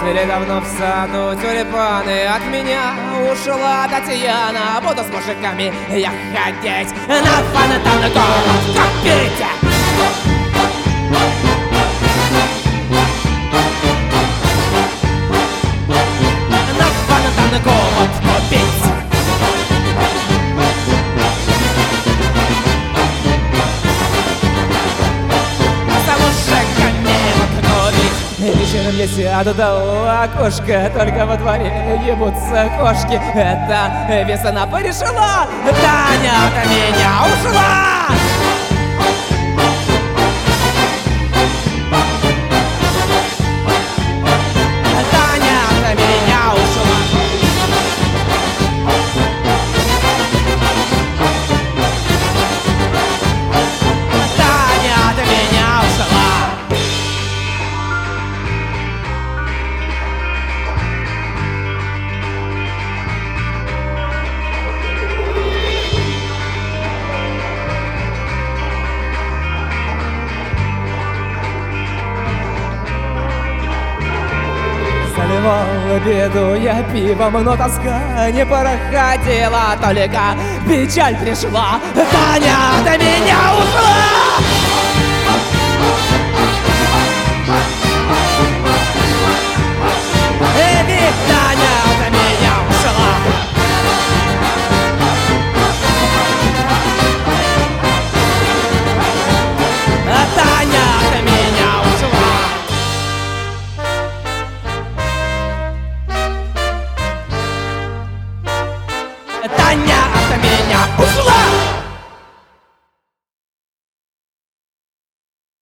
Цвели давно в саду тюльпаны. От меня ушла Татьяна. Буду с мужиками я ходить на фонтан город купить. На фонтан город купить. Вечером я сяду до окошка, только во дворе ебутся кошки. Это весна порешила, Таня от меня ушла. Таня от меня ушла. Таня от меня ушла. Заливал беду я пивом, но тоска не проходила, только печаль пришла. Таня от меня ушла. Ведь Таня от меня ушла. Таня от меня ушла. Таня от меня ушла!